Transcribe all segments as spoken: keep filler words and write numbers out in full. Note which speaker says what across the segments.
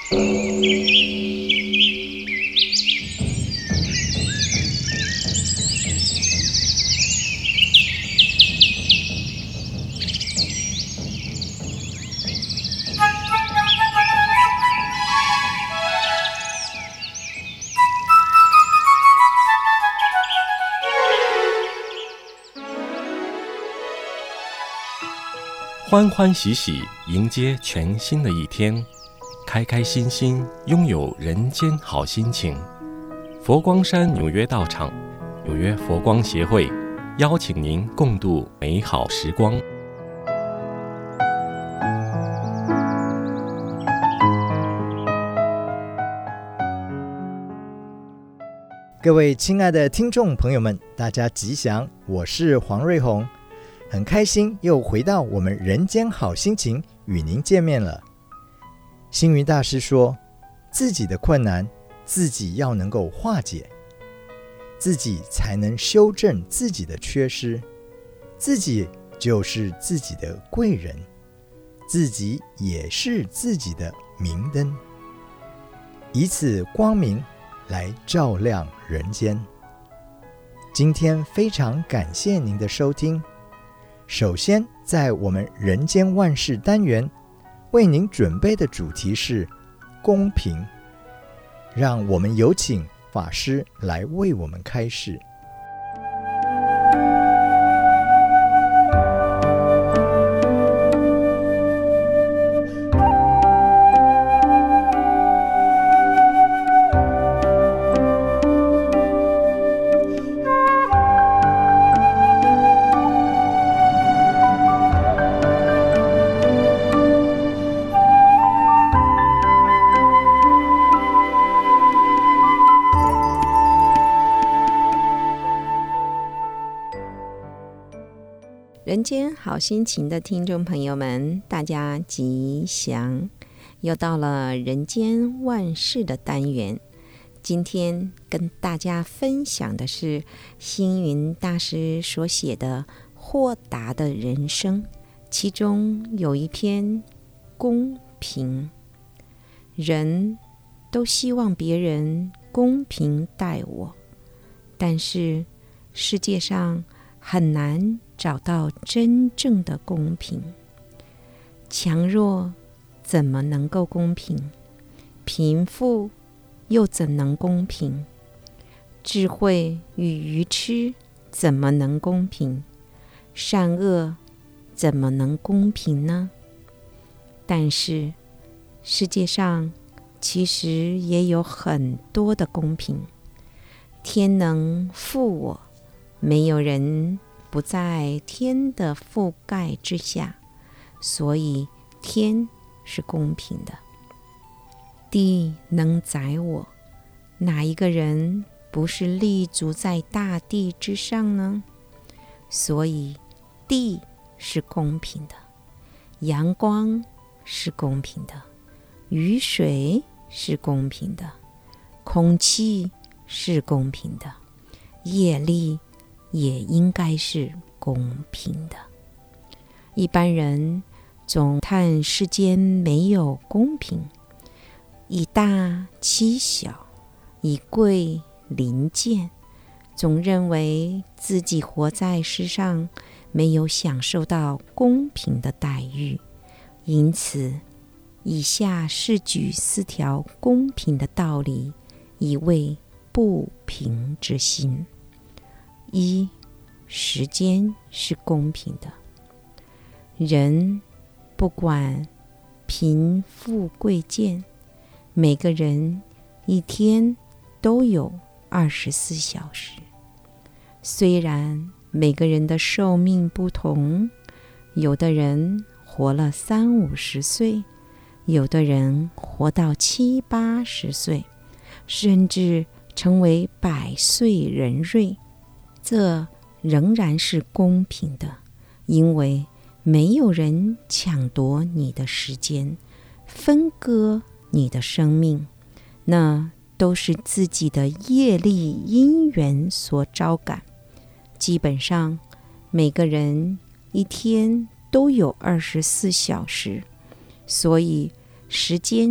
Speaker 1: 欢欢喜喜迎接全新的一天，开开心心拥有人间好心情。佛光山纽约道场纽约佛光协会邀请您共度美好时光。
Speaker 2: 各位亲爱的听众朋友们，大家吉祥，我是黄瑞宏，很开心又回到我们人间好心情与您见面了。星云大师说，自己的困难自己要能够化解，自己才能修正自己的缺失，自己就是自己的贵人，自己也是自己的明灯，以此光明来照亮人间。今天非常感谢您的收听。首先，在我们人间万事单元为您准备的主题是公平，让我们有请法师来为我们开示。
Speaker 3: 人间好心情的听众朋友们，大家吉祥！又到了人间万事的单元，今天跟大家分享的是星云大师所写的《豁达的人生》，其中有一篇公平。人都希望别人公平待我，但是世界上很难找到真正的公平。强弱怎么能够公平？贫富又怎能公平？智慧与愚痴怎么能公平？善恶怎么能公平呢？但是世界上其实也有很多的公平。天能覆我，没有人不在天的覆盖之下，所以天是公平的。地能载我，哪一个人不是立足在大地之上呢？所以地是公平的，阳光是公平的，雨水是公平的，空气是公平的，业力也应该是公平的。一般人总叹世间没有公平，以大欺小，以贵凌贱，总认为自己活在世上没有享受到公平的待遇，因此以下是举四条公平的道理，以慰不平之心。一，时间是公平的。人不管贫富贵贱，每个人一天都有二十四小时。虽然每个人的寿命不同，有的人活了三五十岁，有的人活到七八十岁，甚至成为百岁人瑞，这仍然是公平的，因为没有人抢夺你的时间，分割你的生命，那都是自己的业力因缘所招感。基本上每个人一天都有二十四小时，所以时间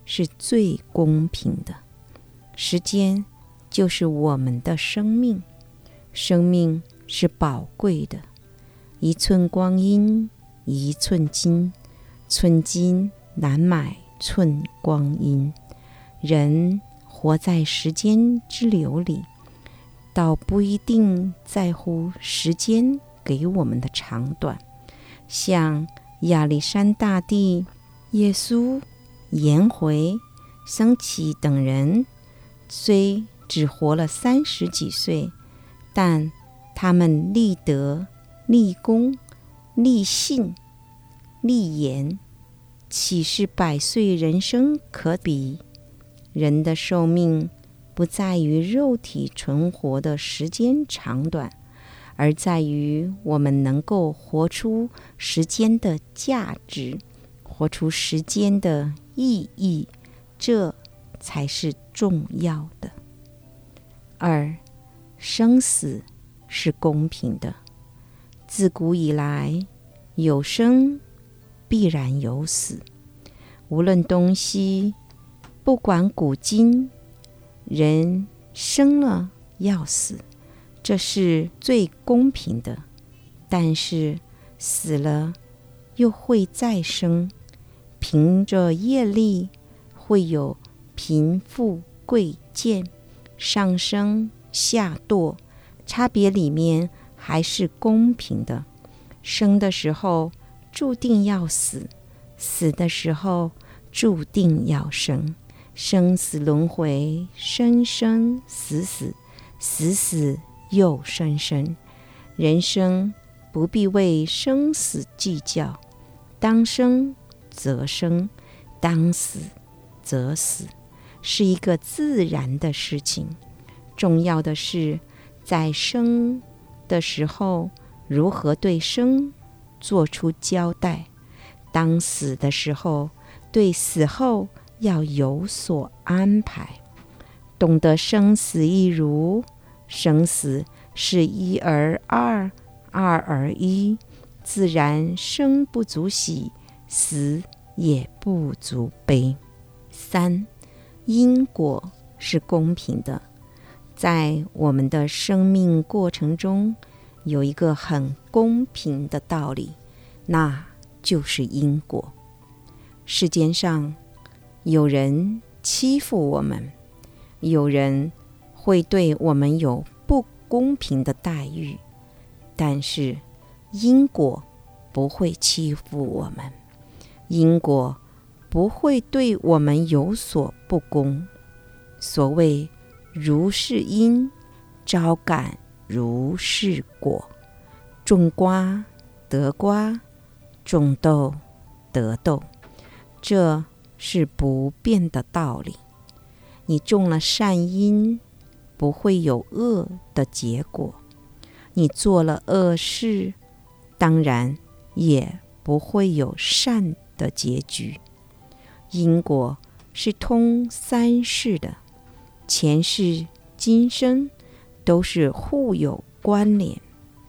Speaker 3: 是最公平的。时间就是我们的生命，生命是宝贵的，一寸光阴一寸金，寸金难买寸光阴。人活在时间之流里，倒不一定在乎时间给我们的长短。像亚历山大帝、耶稣、颜回、僧祇等人，虽只活了三十几岁，但他们立德、立功、立信、立言，岂是百岁人生可比？人的寿命不在于肉体存活的时间长短，而在于我们能够活出时间的价值，活出时间的意义，这才是重要的。二，生死是公平的。自古以来，有生必然有死，无论东西，不管古今，人生了要死，这是最公平的。但是死了又会再生，凭着业力会有贫富贵贱，上升下堕，差别里面还是公平的。生的时候注定要死，死的时候注定要生。生死轮回，生生死死，死死又生生。人生不必为生死计较，当生则生，当死则死，是一个自然的事情。重要的是在生的时候如何对生做出交代，当死的时候对死后要有所安排。懂得生死一如，生死是一而二，二而一，自然生不足喜，死也不足悲。三，因果是公平的。在我们的生命过程中，有一个很公平的道理，那就是因果。世间上有人欺负我们，有人会对我们有不公平的待遇，但是因果不会欺负我们，因果不会对我们有所不公。所谓如是因，招感如是果。种瓜得瓜，种豆得豆，这是不变的道理。你种了善因，不会有恶的结果；你做了恶事，当然也不会有善的结局。因果是通三世的，前世今生都是互有关联。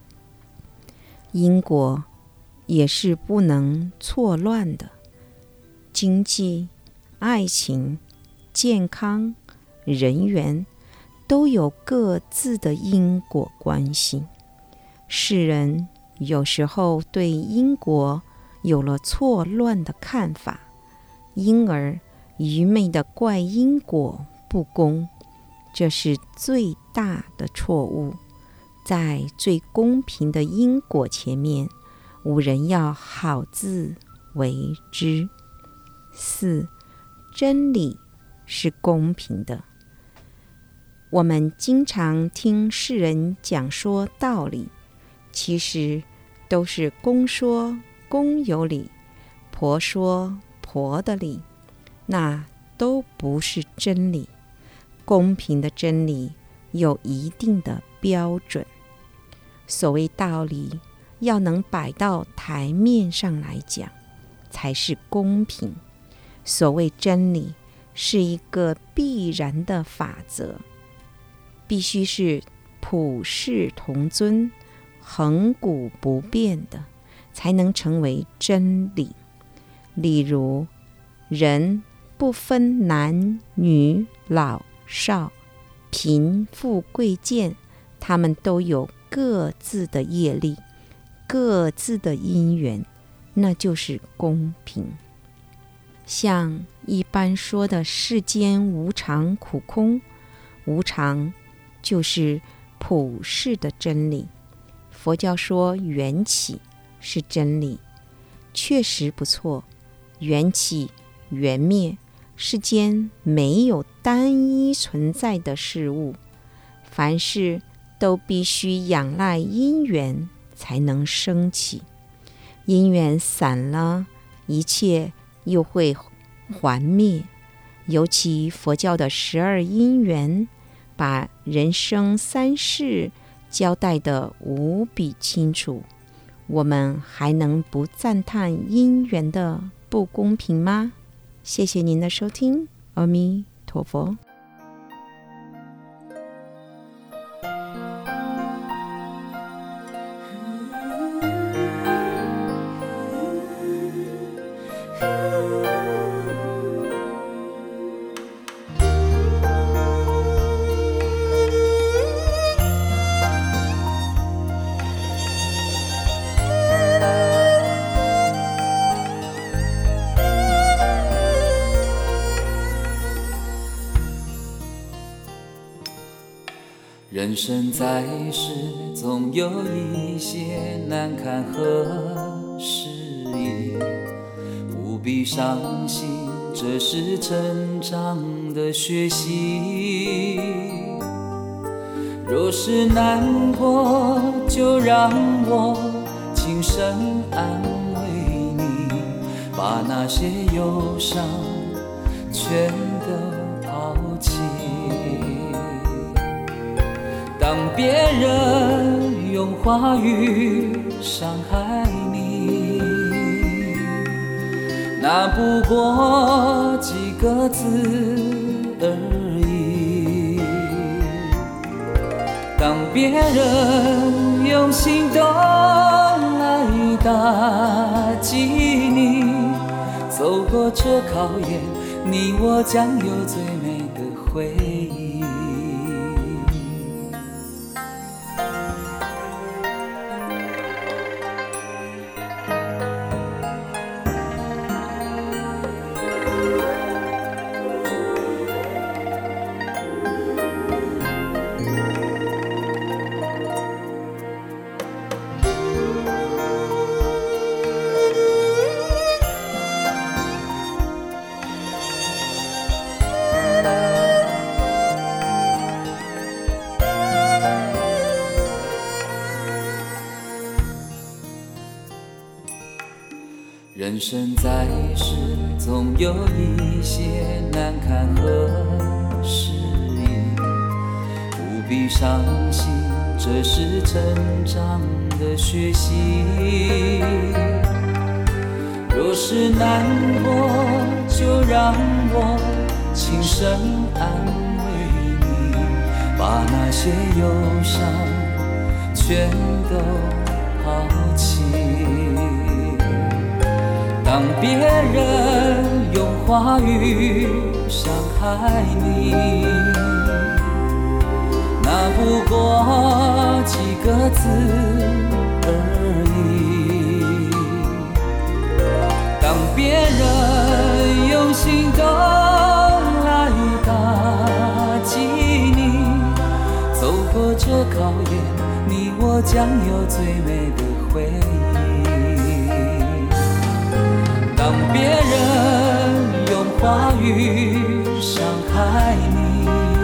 Speaker 3: 因果也是不能错乱的。经济、爱情、健康、人缘都有各自的因果关系。世人有时候对因果有了错乱的看法，因而愚昧地怪因果不公，这是最大的错误。在最公平的因果前面，无人要好自为之。四，真理是公平的。我们经常听世人讲说道理，其实都是公说公有理，婆说婆的理，那都不是真理。公平的真理有一定的标准。所谓道理，要能摆到台面上来讲，才是公平。所谓真理，是一个必然的法则，必须是普世同尊、恒古不变的，才能成为真理。例如，人不分男女老少贫富贵贱，他们都有各自的业力，各自的因缘，那就是公平。像一般说的世间无常苦空，无常就是普世的真理。佛教说缘起是真理，确实不错。缘起缘灭，世间没有单一存在的事物，凡事都必须仰赖因缘才能升起。因缘散了，一切又会还灭。尤其佛教的十二因缘，把人生三世交代得无比清楚，我们还能不赞叹因缘的不公平吗？谢谢您的收听，阿弥陀佛。
Speaker 4: 人生在世，总有一些难堪和失意，不必伤心，这是成长的学习。若是难过，就让我轻声安慰你，把那些忧伤全都抛弃。当别人用话语伤害你，那不过几个字而已。当别人用行动来打击你，走过这考验，你我将有最美的回忆。人生在世，总有一些难堪和失意，不必伤心，这是成长的学习。若是难过，就让我轻声安慰你，把那些忧伤全都抛弃。当别人用话语伤害你，那不过几个字而已。当别人用行动来打击你，走过这考验，你我将有最美的回忆。当别人用话语伤害你，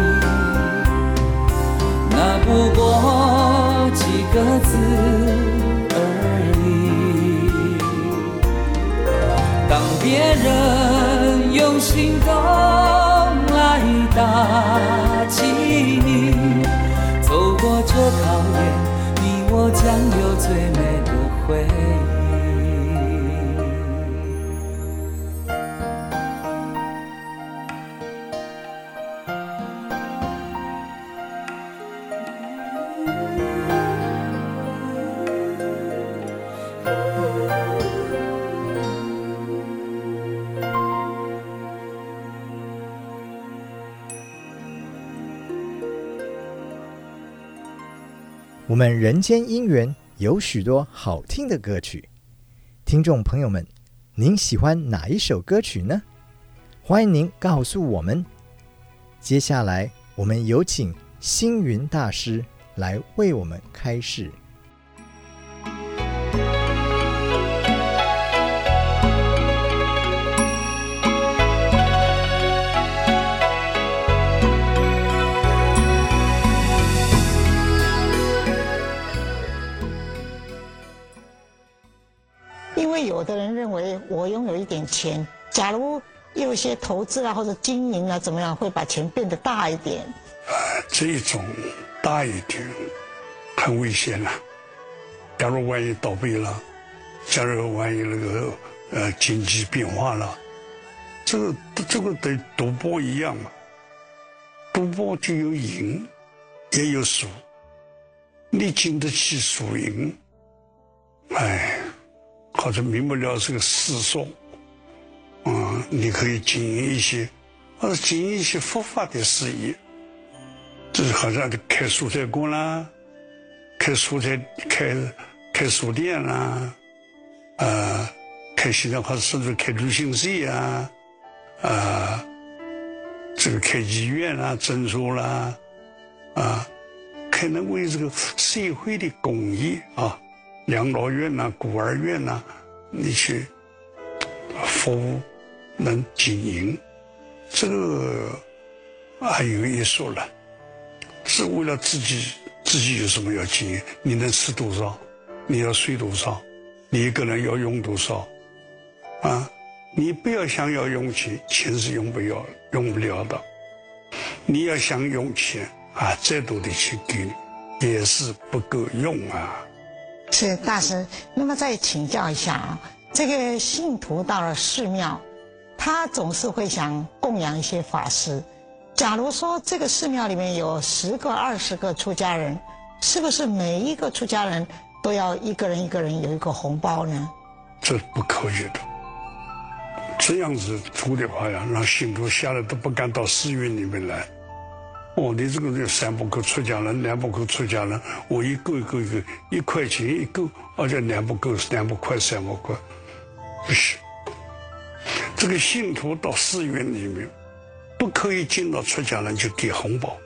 Speaker 4: 那不过几个字而已。当别人用行动来打击你，走过这考验，你我将有最美的回忆。
Speaker 2: 们人间姻缘有许多好听的歌曲，听众朋友们，您喜欢哪一首歌曲呢？欢迎您告诉我们。接下来我们有请星云大师来为我们开示。
Speaker 5: 因为有的人认为我拥有一点钱，假如有一些投资啊或者经营啊怎么样，会把钱变得大一点。
Speaker 6: 呃，这一种大一点很危险啊！假如万一倒闭了，假如万一那个呃经济变化了，这个这个得赌博一样嘛。赌博就有赢，也有输，你经得起输赢，哎。好像民不聊这个世说，嗯，你可以经营一些，或者经营一些佛法的事业，就是好像开蔬菜馆啦，开蔬菜开开书店啦，呃，开现在或者甚至开旅行社啊，啊，这个开医院啦、诊所啦，啊，可能为这个社会的公益啊。养老院呐、啊、孤儿院呐、啊，你去服务能经营，这个还有一说了，是为了自己自己有什么要经营？你能吃多少？你要睡多少？你一个人要用多少？啊，你不要想要用钱，钱是用不了用不了的。你要想用钱啊，再多的钱给你也是不够用啊。
Speaker 5: 是大师，那么再请教一下啊，这个信徒到了寺庙，他总是会想供养一些法师。假如说这个寺庙里面有十个、二十个出家人，是不是每一个出家人都要一个人一个人有一个红包呢？
Speaker 6: 这不可以的。这样子做的话呀，让信徒下来都不敢到寺院里面来。哦，你这个人三不够出家人，两不够出家人，我一个一个一个一块钱一个，而且两不够，两不块，三不块，不是。这个信徒到寺院里面，不可以见到出家人就给红包，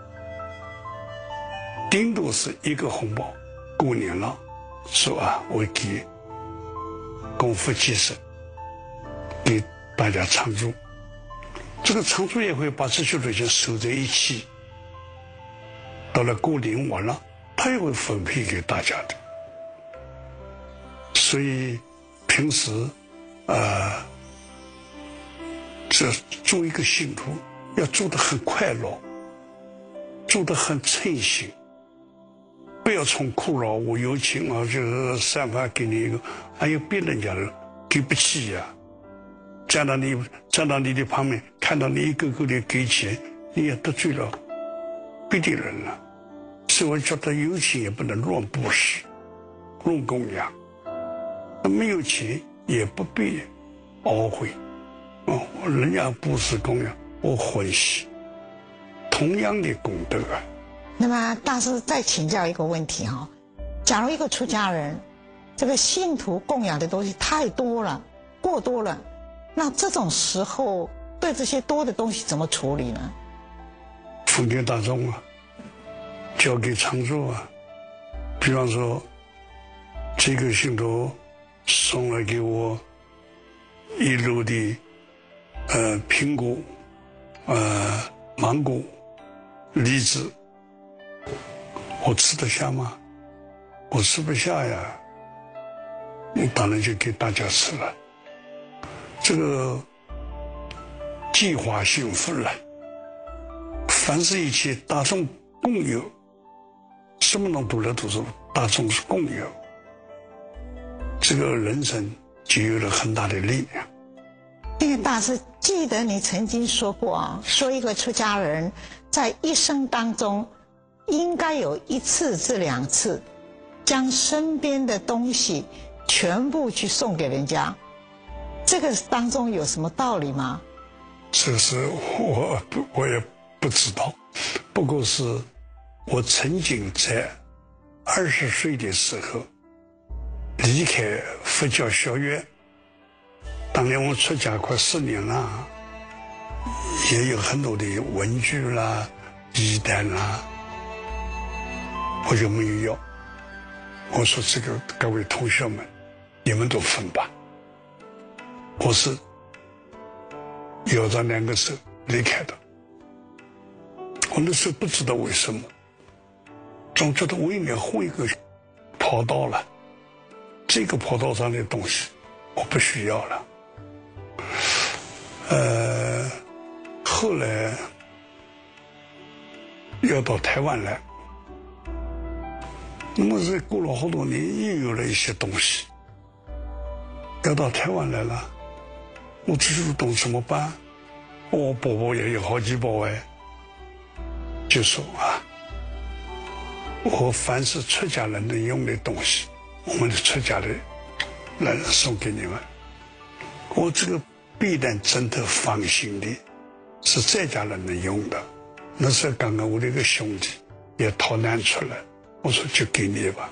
Speaker 6: 顶多是一个红包。过年了，说啊，我给功夫积神，给大家常住。这个常住也会把这些东西收在一起，到了过年完了，他也会分配给大家的。所以平时，呃，这做一个信徒要做得很快乐，做得很称心，不要从苦恼我有钱啊，就是散发给你一个，还有别人家的给不起呀、啊。站到你站到你的旁边，看到你一个个的给钱，你也得罪了别的人了。所以我觉得有钱也不能乱布施、乱供养，没有钱也不必懊悔。哦，人家布施供养，我欢喜，同样的功德啊。
Speaker 5: 那么大师再请教一个问题哈、哦，假如一个出家人，这个信徒供养的东西太多了，过多了。那这种时候，对这些多的东西怎么处理呢？
Speaker 6: 分给大众啊，交给常住啊。比方说，这个信徒送来给我一箩的呃苹果、呃芒果、梨子，我吃得下吗？我吃不下呀，你当然就给大家吃了。这个计划幸福了，凡是一切大众共有，什么能读来都是大众是共有，这个人生就有了很大的力量。
Speaker 5: 这个大师记得你曾经说过啊，说一个出家人在一生当中应该有一次至两次将身边的东西全部去送给人家，这个当中有什么道理吗？
Speaker 6: 这是我不我也不知道，不过是我曾经在二十岁的时候离开佛教学院，当年我出家快四年了，也有很多的文具啦、衣单啦，我就没有要。我说这个各位同学们，你们都分吧。我是有着两个手离开的。我那时候不知道为什么，总觉得我应该换一个跑道了，这个跑道上的东西我不需要了。呃，后来要到台湾来，那么是过了好多年，又有了一些东西要到台湾来了，我只是懂怎么办。我包包也有好几包哎，就说啊，我凡是出家人能用的东西，我们的出家的人送给你们。我这个必然真的放心的，是在家人能用的。那时候刚刚我的一个兄弟也逃难出来，我说就给你吧。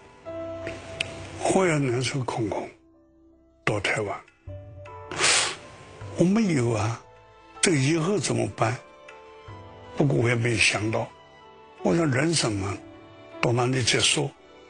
Speaker 6: 我要两手空空到台湾，我没有啊，这个以后怎么办？不过我也没想到，我想人生嘛，到哪里再说。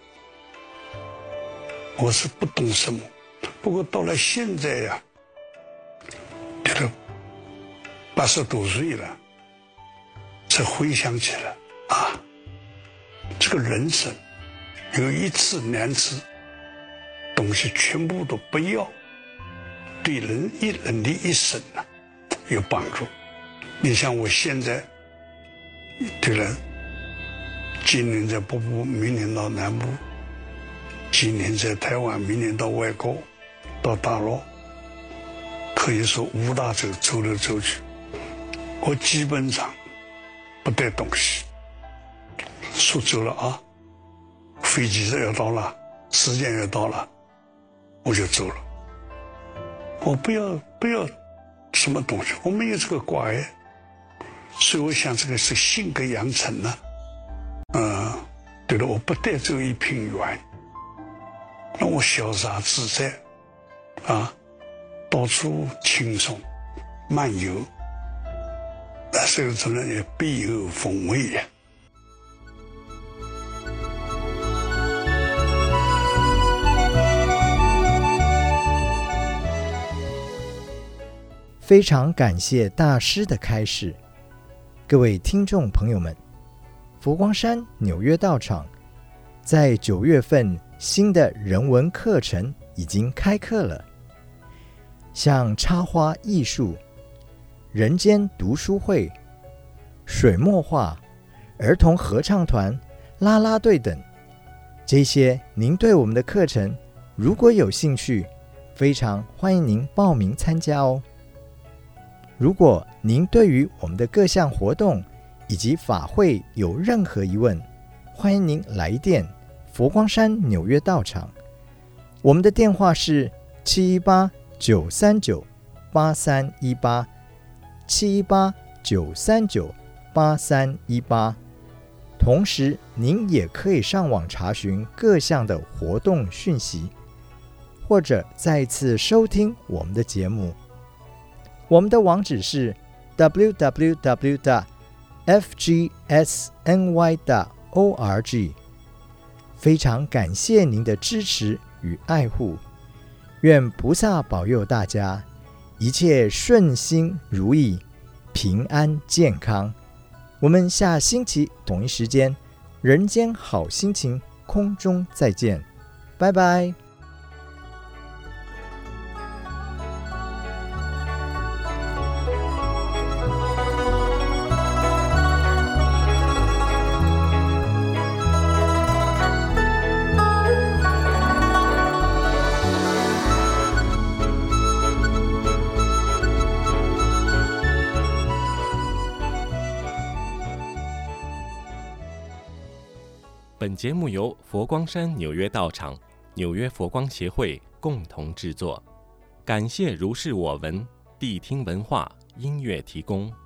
Speaker 6: 我是不懂什么，不过到了现在呀，这个八十多岁了，才回想起来啊，这个人生有一次两次东西全部都不要，对人一人的一生呢、啊、有帮助。你像我现在对人，今年在北部，明年到南部，今年在台湾，明年到外国，到大陆，可以说五大洲走来走去，我基本上不带东西，说走了啊，飞机要到了，时间要到了，我就走了。我不要不要什么东西，我没有这个挂碍，所以我想这个是性格养成呢、啊。嗯，对了，我不带走一瓶元，让我潇洒自在啊，到处轻松漫游，那时候真的也别有风味呀、啊。
Speaker 2: 非常感谢大师的开示，各位听众朋友们，佛光山纽约道场在九月份新的人文课程已经开课了，像插花艺术、人间读书会、水墨画、儿童合唱团、啦啦队等，这些您对我们的课程如果有兴趣，非常欢迎您报名参加哦。如果您对于我们的各项活动以及法会有任何疑问，欢迎您来电佛光山纽约道场，我们的电话是七一八九三九八三一八七一八九三九八三一八。同时，您也可以上网查询各项的活动讯息，或者再次收听我们的节目。我们的网址是 double-u double-u double-u 点 f g s n y 点 org。 非常感谢您的支持与爱护，愿菩萨保佑大家一切顺心如意，平安健康。我们下星期同一时间人间好心情空中再见，拜拜。
Speaker 1: 本节目由佛光山纽约道场、纽约佛光协会共同制作，感谢如是我闻谛听文化音乐提供。